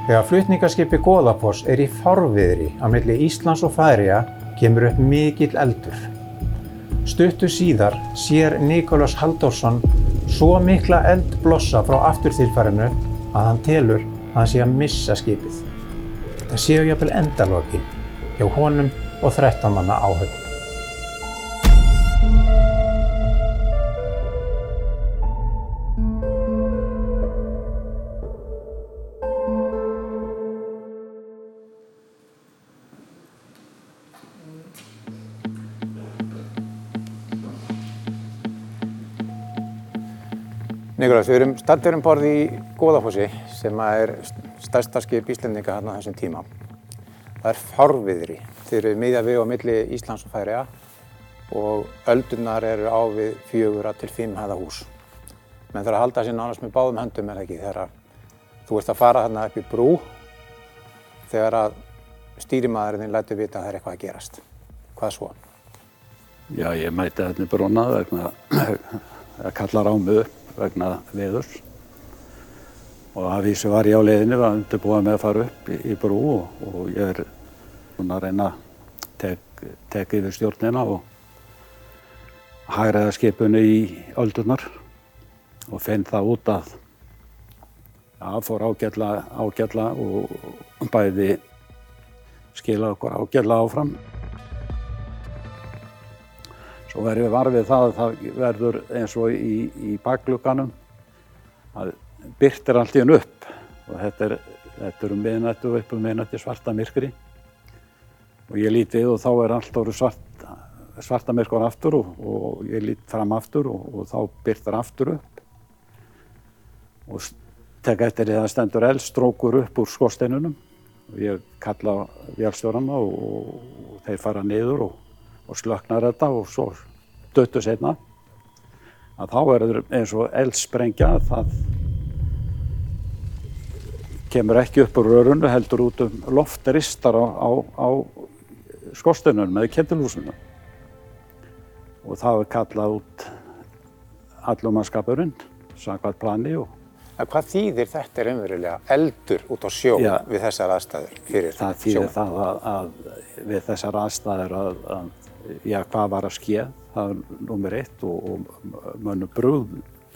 Þegar flutningaskipið Goðafoss í fárviðri á milli Íslands og Færeyja kemur upp mikill eldur. Stuttu síðar sér Nikulás Halldórsson svo mikla eldblossa frá afturþilfarinu að hann telur að hann sé að missa skipið. Það séu jafnvel endalokin hjá honum og 13 manna áhöfn. Nikulás, við erum staddir borð í Goðafossi sem er stærsta skip Íslendinga þarna á þessum tíma. Það er fárviðri. Þið eru miðja við á milli Íslands og Færeyja og öldurnar eru á við 4 til 5 hæða hús. Menn þarf að halda sér nánast með báðum höndum ekki þegar þú ert að fara þarna upp í brú þegar að stýrimaðurinn lætur vita að það er eitthvað að gerast. Hvað svo? Já, ég mæti þarna í brúna vegna það kallar á mig upp vegna veðurs og að vísu var ég á leiðinni var undirbúið með að fara upp í brú og ég er að reyna að tek yfir stjórnina og hagræða skipinu í öldurnar og finn það út að það fór ágætlega og bæði skila okkur ágætlega áfram. Svo verðum við varfið það að það verður eins og í bakglugganum að birtir allt í einu upp og þetta er miðnætti og upp miðnætti svarta myrkri og ég lít við og þá er allt orðið svarta myrkur aftur og ég lít fram aftur og þá birtir aftur upp og tek eftir því að það stendur eldstrókur upp úr skorsteinunum og ég kalla vélstjórana og þeir fara niður og slökknar þetta og svo duttu seinna að þá verður eins og eldsprengja það kemur ekki upp úr rörinu heldur út loftristar á skorsteinunum eða ketilhúsinu og það er kallað út allumannskapurinn samkvæmt plani og Hvað þýðir þetta raunverulega eldur út á sjó við þessar aðstæður fyrir það þýðir það að við þessar aðstæður að hvað var að ske, það er númer 1 og mönnum brugð.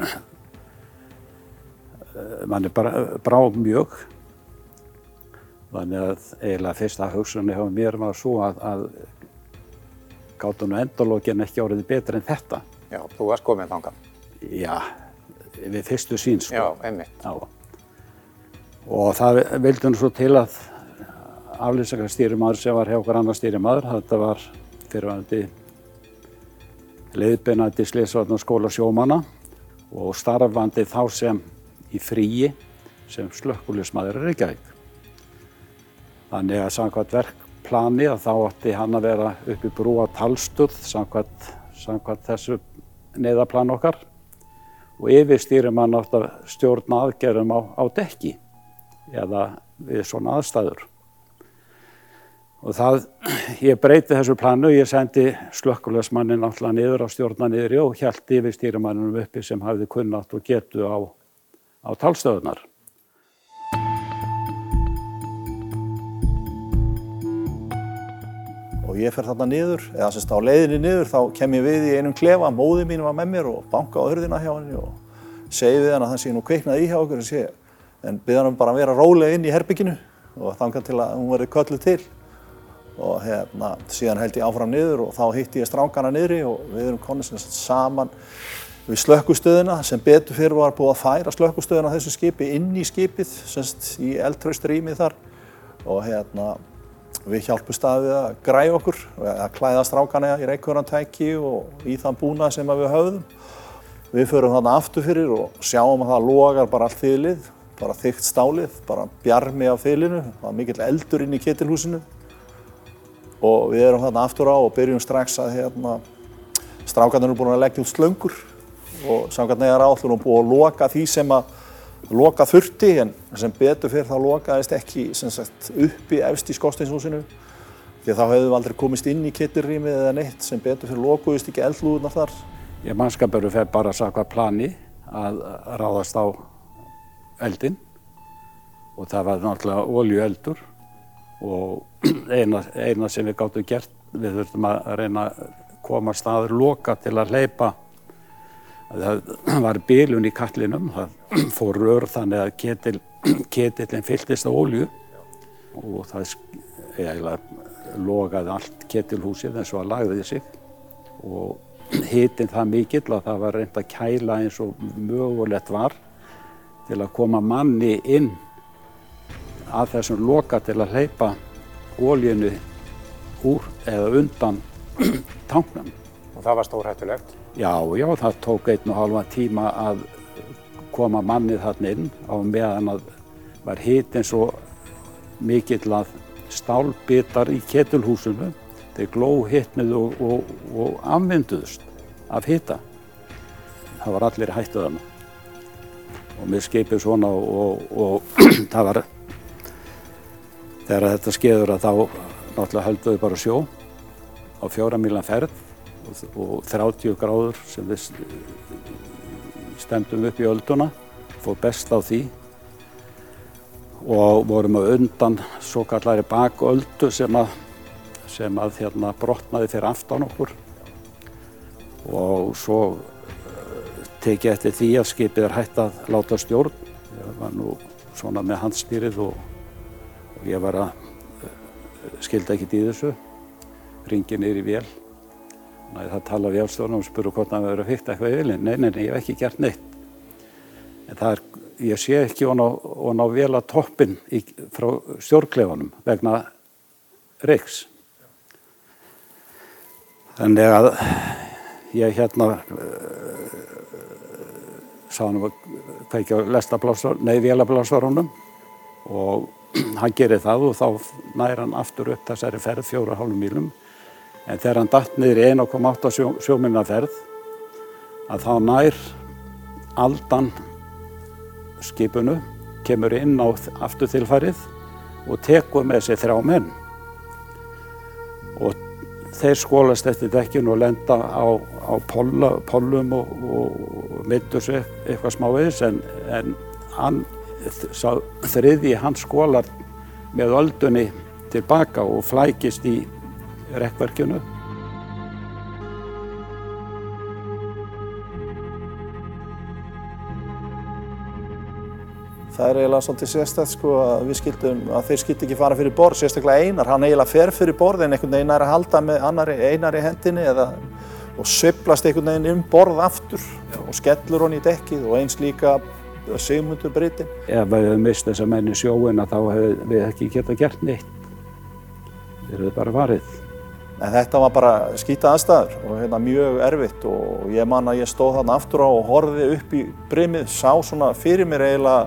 Manni brá mjög. Þannig að eiginlega fyrsta hugsunin hjá mér var svo að gátu nú endalokin ekki orðið betri en þetta. Já, þú varst komin þangað. Já, við fyrstu sín sko. Já, einmitt. Já. Og það vildi nú svo til að aflýsingarstýrimaður sem var hjá okkur annar stýrimaður, þetta var fyrrverandi leiðbeinandi Slysavarnaskóla sjómanna og starfandi þá sem í fríi sem slökkviliðsmaður í Reykjavík. Þannig að samkvæmt verkplani að þá átti hann að vera upp í brú á talstöð samkvæmt þessu neyðarplan okkar og yfirstýrimann átti að stjórna aðgerðum á dekki eða við svona aðstæður. Og ég breyti þessu planu, ég sendi slökkviliðsmanninn náttúrulega niður á stjórna niðri og hélt yfirstýrimanninum uppi sem hafði kunnátt og getu á talstöðunar. Og ég fer þarna niður, eða semst á leiðinni niður, þá kem ég við í einum klefa, móðir mín var með mér og banka á hurðina hjá henni og segi við hann að það sé nú kviknað í hjá okkur en bið hann bara að vera róleg inn í herbygginu og þangað til að hún verði kölluð til. Og síðan held ég áfram niður og þá hitti ég strákana niðri og við erum komin saman við slökkvistöðina sem betur fyrir var búið að færa slökkvistöðina á þessu skipi inn í skipið, semst í eldhraustrýmið þar og við hjálpumst að við að græja okkur, að klæða strákana í reykvörðantæki og í þann búnað sem við höfðum. Við förum þarna aftur fyrir og sjáum að það logar bara allt þilið, bara þykkt stálið, bara bjarmi af þilinu, það var mikill eldur inn í ketilhúsinu. Og við erum þarna aftur á og byrjum strax að strákarnir eru búin að leggja út slöngur og samkvæmt neyðaráætlun búið að loka því sem að loka þurfti en sem betur fyrir þá lokaðist ekki uppi efst í skorsteinshúsinu því þá hefðum við aldrei komist inn í ketilrýmið eða neitt sem betur fyrir lokuðist ekki eldlúðurnar þar. Mannskapurinn fer bara samkvæmt plani að ráðast á eldinn og það var náttúrulega olíueldur og eina sem við gátum gert, við þurftum að reyna að koma staður loka til að hleypa. Það var bilun í katlinum, það fór rör þannig að ketillinn fylltist af olíu og það eiginlega logaði allt ketilhúsið eins og það lagði sig og hitinn það mikill að það var reynt að kæla eins og mögulegt var til að koma manni inn að þessum loka til að hleypa olíunni úr eða undan tanknum. Og það var stórhættulegt? Já, það tók 1,5 tíma að koma mannið þarna inn á meðan að var hitinn svo mikill að stálbitar í ketilhúsinu, þeir glóhitnuðu og afmynduðust af hita. Það var allir hættu þarna. Og með skipið svona og það var, þegar þetta skeður að þá náttúrulega hölduðu bara sjó á 4 mílna ferð og 30 gráður sem við stefndum upp í ölduna, fór best á því og vorum að undan svokallari baköldu sem að brotnaði fyrir aftan okkur og svo tekið eftir því að skipið hætt að láta stjórn. Ég var nú svona með handstýrið og ég var skildi ekkert í þessu, ringi niður í vél. Það tala vélstjórinn og spurði hvort hann verið að fikta eitthvað í vélinn. Nei, ég hef ekki gert neitt. En ég sé ekki ofan á vélartoppinn frá stjórnklefanum vegna reyks. Þannig að ég sá hann að kveikja á vélarblásvarunum og hann gerir það og þá nær hann aftur upp þessari ferð 4,5 mílum. En þegar hann datt niður í 1,8 sjómílna ferð að þá nær aldan skipinu, kemur inn á afturþilfarið og tekur með sér 3 menn. Og þeir skolast eftir dekkinu og lenda á pollum og myndu sig eitthvað smávegis en sá þriðji hann skolar með öldunni tilbaka og flækist í rekkverkinu. Það eiginlega svolítið sérstætt sko að þeir skildu ekki fara fyrir borð, sérstaklega Einar, hann eiginlega fer fyrir borð en einhvern veginn að halda með Einari hendinni og sveiflast einhvern veginn borð aftur og skellur hann í dekkið og eins líka Sigmundur Britinn. Ef við hefum mist þessa menn í sjóinn þá hefum við ekki getað gert neitt. Þeir hefðu bara farið. En þetta var bara skíta aðstæður og mjög erfitt og ég man að ég stóð þarna aftur á og horfði upp í brimið, sá svona fyrir mér eiginlega,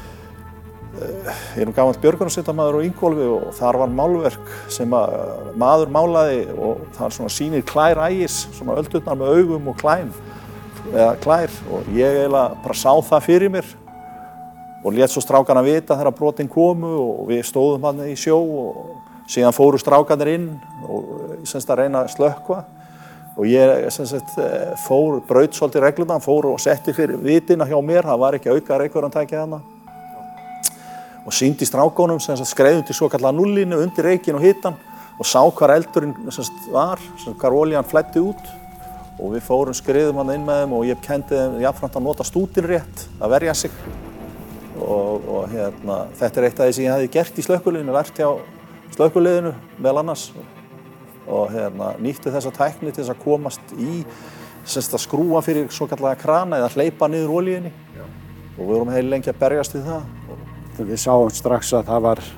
ég gamall björgunarsveitarmaður á Ingólfi og þar var málverk sem maður málaði og það svona sýnir klær ægis, svona öldurnar með augum og klær og ég eiginlega bara sá það fyrir mér og lét svo strákana vita þegar brotin komu og við stóðum þarna í sjó og síðan fóru strákarnir inn og að reyna að slökkva og ég braut svolítið reglurnar, fór og setti fyrir vitina hjá mér, það var ekki auka reykvörðantæki þarna og sýndi strákunum skreið undir svokallaða núllínu undir reykinn og hitann og sá hvar eldurinn var, hvar olían flæddi út og við fórum skriðum hann inn með þeim og ég kenndi þeim jafnframt að nota stútinn rétt, að verja sig og þetta er eitt af því sem ég hefði gert í slökkviliðinu, lært hjá slökkviliðinu meðal annars og nýtti þessa tækni til þess að komast í að skrúa fyrir svokallaða krana eða hleypa niður olíunni og við vorum heil lengi að berjast við það. Við sáum strax að það var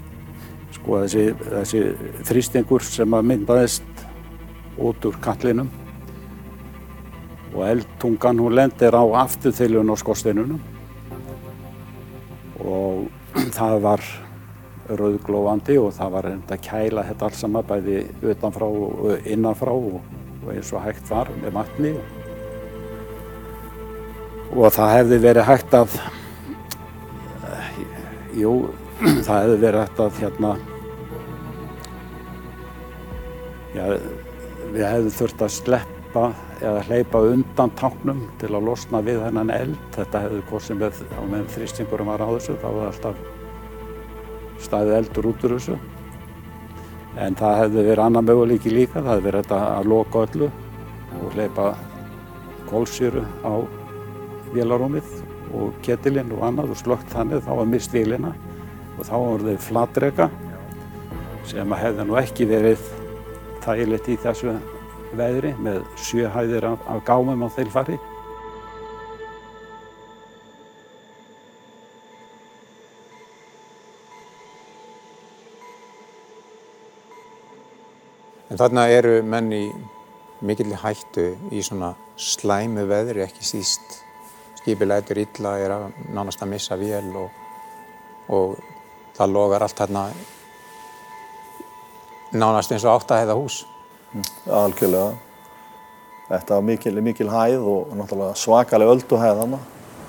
þessi þrýstingur sem myndaðist út úr katlinum og eldtungan hún lendir á afturþilinu á skorsteinunum og það var rauðglóandi og það var að kæla þetta allt saman bæði utanfrá og innanfrá og eins og hægt var með vatni og það hefði verið hægt að það hefði verið hægt að við hefðum þurft að sleppa eða hleypa undan tanknum til að losna við þennan eld. Þetta hefði hvort sem með þrýstingurum var á þessu, þá hefði alltaf staðið eldur út úr þessu. En það hefði verið annar möguleiki líka, það hefði verið þetta að loka öllu og hleypa kolsýru á vélarrúmið og ketilinn og annað og slökkt þannig, þá var mist vélina og þá voru þau flatreka sem hefði nú ekki verið þægilegt í þessu veðri með 7 hæðir af gámum á þilfari. En þarna eru menn í mikilli hættu í svona slæmu veðri, ekki síst. Skipið lætur illa, nánast að missa vél og það logar allt þarna nánast eins og 8 hæða hús. Algjörlega. Þetta var mikil hæð og náttúrulega svakaleg ölduhæð þarna.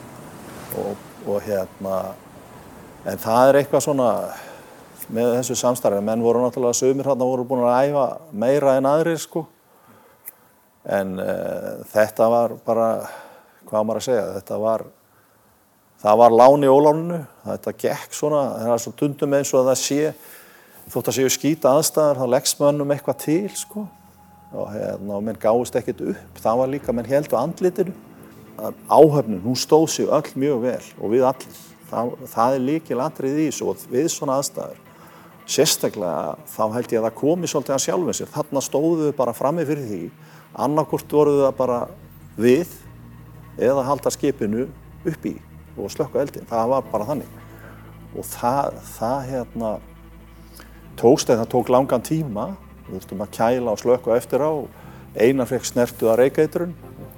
En það eitthvað svona með þessu samstarfi. Menn voru náttúrulega sumir þarna voru búin að æfa meira en aðrir sko. En þetta var bara, hvað maður að segja, það var lán í óláninu. Þetta gekk svona, það er svo stundum eins og að það sé, þótt að séu skíta aðstæður, þá leggst mönnum eitthvað til sko. Og menn gáfust ekkert upp. Það var líka, menn héldu andlitinu. Áhöfnin, hún stóð sig öll mjög vel og við allir. Það er lykilatriði í þessu og við svona aðstæður. Sérstaklega þá held ég að það komi svolítið að sjálfum sér. Þarna stóðu við bara frammi fyrir því. Annarkvort voru það bara við eða halda skipinu upp í og slökkva eldinn. Það var bara þannig. Og það tókst en það tók langan tíma. Við þurftum að kæla og slökkva eftir á. Einar fékk snertu að reykeitrun.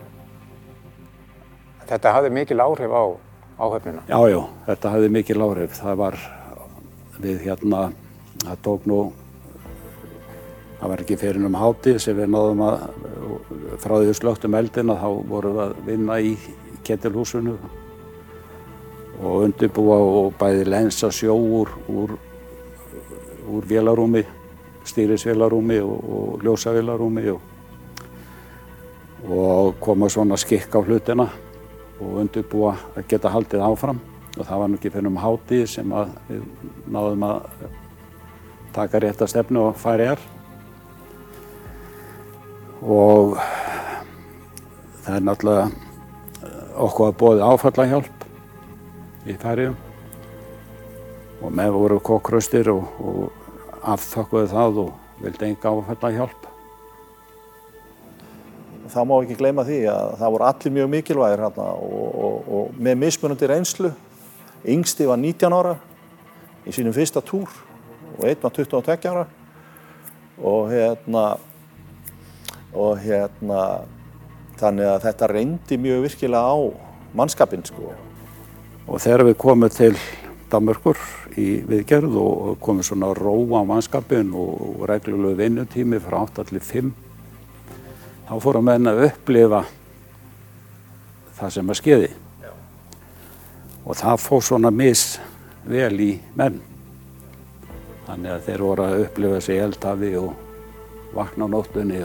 Þetta hafði mikil áhrif á áhöfnina? Já, þetta hafði mikil áhrif. Það var það tók nú, það var ekki fyrir hádegi sem við náðum að, frá því við slökktum eldina, þá vorum við að vinna í ketilhúsinu og undirbúa og bæði lensa sjó úr vélarrúmi, stýrisvélarrúmi og ljósavélarrúmi og koma svona skikk á hlutina og undirbúa að geta haldið áfram. Og það var nú ekki fyrir hádegi sem við náðum að taka rétta stefnu og færi Og það náttúrulega okkur að boðið áfallahjálp í Færeyjum. Og með voru kokkraustir og afþökkuðu það og vildi enga áfallahjálp. Það má ekki gleyma því að það voru allir mjög mikilvægir hérna og með mismunandi reynslu. Yngsti var 19 ára í sínum fyrsta túr og einn var 22 ára og þannig að þetta reyndi mjög virkilega á mannskapinn sko. Og þegar við komum til Danmerkur í viðgerð og komum svona ró á mannskapinn og reglulegu vinnutími frá 8 til 5, þá fórum menn að upplifa það sem að skeiði. Og það fór svona misvel í menn. Þannig að þeir voru að upplifa sig í eldhafi og vakna á nóttunni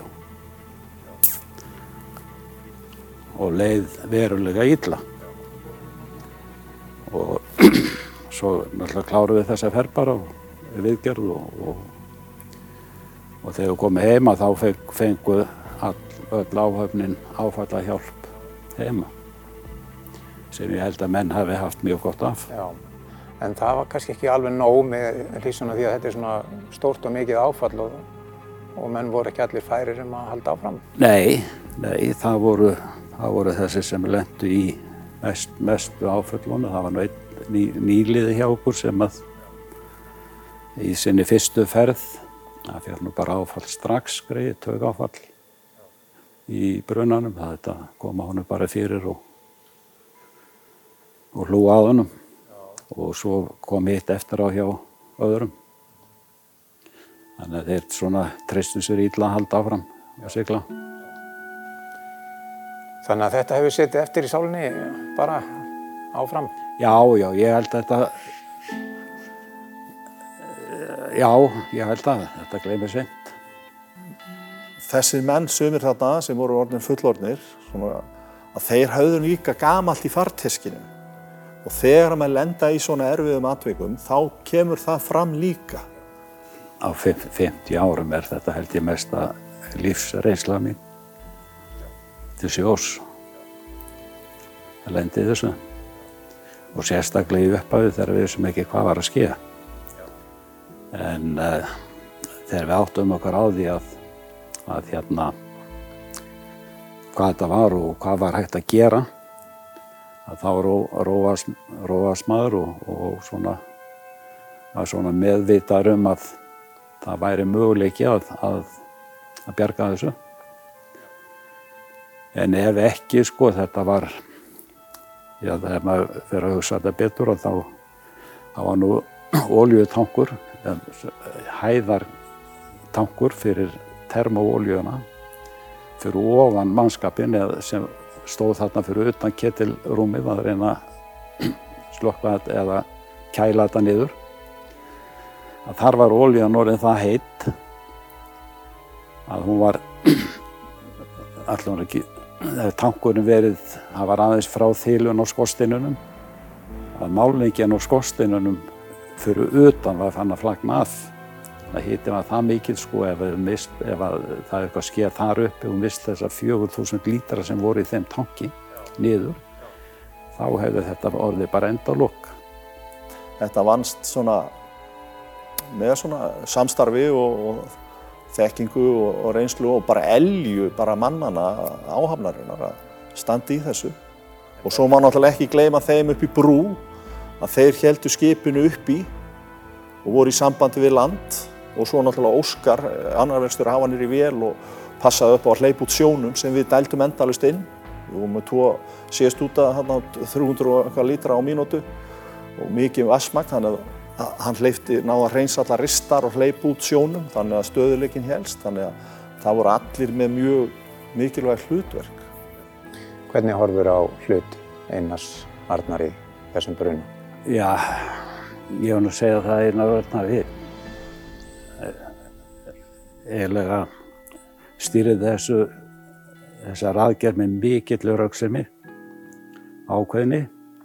og leið verulega illa. Og svo náttúrulega kláruðu við þessa ferð bara og viðgerð og þegar við komum heima þá fengu öll áhöfnin áfallahjálp heima. Sem ég held að menn hafi haft mjög gott af. Já, en það var kannski ekki alveg nóg með hliðsjón af því að þetta svona stórt og mikið áfall og menn voru ekki allir færir að halda áfram. Nei, það voru þessi sem lentu í mestu áföllunum. Það var nú einn nýliði hjá okkur sem að í sinni fyrstu ferð, það fékk nú bara áfall strax, greið, taugáfall í brunanum. Þetta kom honum bara fyrir og hlúa að honum. Og svo kom hitt eftir á hjá öðrum. Þannig að þeir svona treystu sér illa að halda áfram að sigla. Þannig að þetta hefur setið eftir í sálinni bara áfram? Já, ég held að þetta gleymir seint. Þessir menn sumir þarna sem voru orðnir fullorðnir, svona, að þeir höfðu líka gamalt í farteskinu. Og þegar maður lenda í svona erfiðum atvikum, þá kemur það fram líka. Á 50 árum þetta held ég mesta lífsreynsla mín til sjós. Það lendi í þessu. Og sérstaklega í upphafi þegar við vissum ekki hvað var að ske. En þegar við áttum okkur á því að hvað þetta var og hvað var hægt að gera, að þá róast maður og var svona meðvitaður að það væri möguleiki að bjarga þessu. En ef ekki, sko, þetta var, já, þegar maður fer að hugsa þetta betur, og þá var nú olíutankur, hæðartankur fyrir termóolíuna, fyrir ofan mannskapinn sem stóð þarna fyrir utan ketilrúmið að reyna að slökkva eða kæla þetta niður. Að þar var olían orðin það heitt að hún var allan ekki, tankurinn verið, það var aðeins frá þilun á skorsteinunum, að málningin á skorsteinunum fyrir utan var fann að flagna að. Það hiti var það mikil, sko, ef það er eitthvað skeð þar uppi og mist þessar 4000 lítra sem voru í þeim tanki niður, þá hefði þetta orðið bara endalok. Þetta vannst svona með svona samstarfi og þekkingu og reynslu og bara elju bara mannana áhafnarinnar að standa í þessu. Og svo má náttúrulega ekki gleyma þeim upp í brú, að þeir héldu skipinu uppi og voru í sambandi við land. Og svo náttúrulega Óskar, annar vestur, hafa niður í vél og passaði upp á að hleypa út sjónum sem við dældum endalaust inn. Við vorum með 2 síðast út að 300 og eitthvað lítra á mínútu og mikið vatnsmagn, þannig að hann náði að hreinsa allar ristar og hleypa út sjónum, þannig að stöðugleikinn hélst, þannig að það voru allir með mjög mikilvæg hlutverk. Hvernig horfir á hlut Einars Arnar í þessum bruna? Já, ég var nú að segja það Einar Arnar við. Eiginlega stýrði þessar aðgerð með mikill röggsemi, ákveðni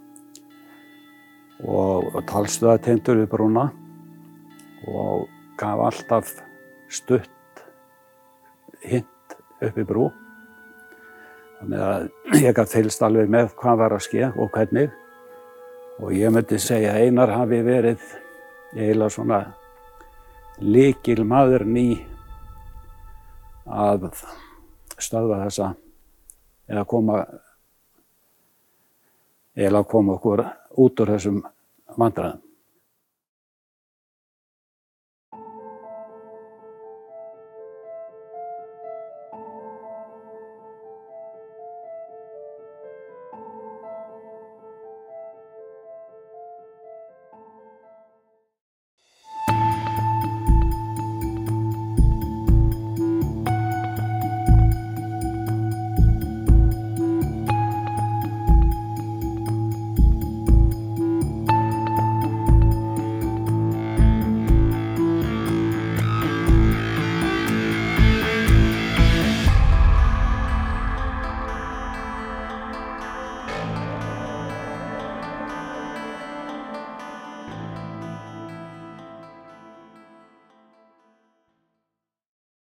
og talstöðvatengdur við brúna og gaf alltaf stutt hint upp í brú. Þannig að ég gat fylgst alveg með hvað var að ske og hvernig. Og ég myndi segja að Einar hafi verið eiginlega svona lykilmaðurinn í að stöðva þessa eða koma okkur út úr þessum vandræðum.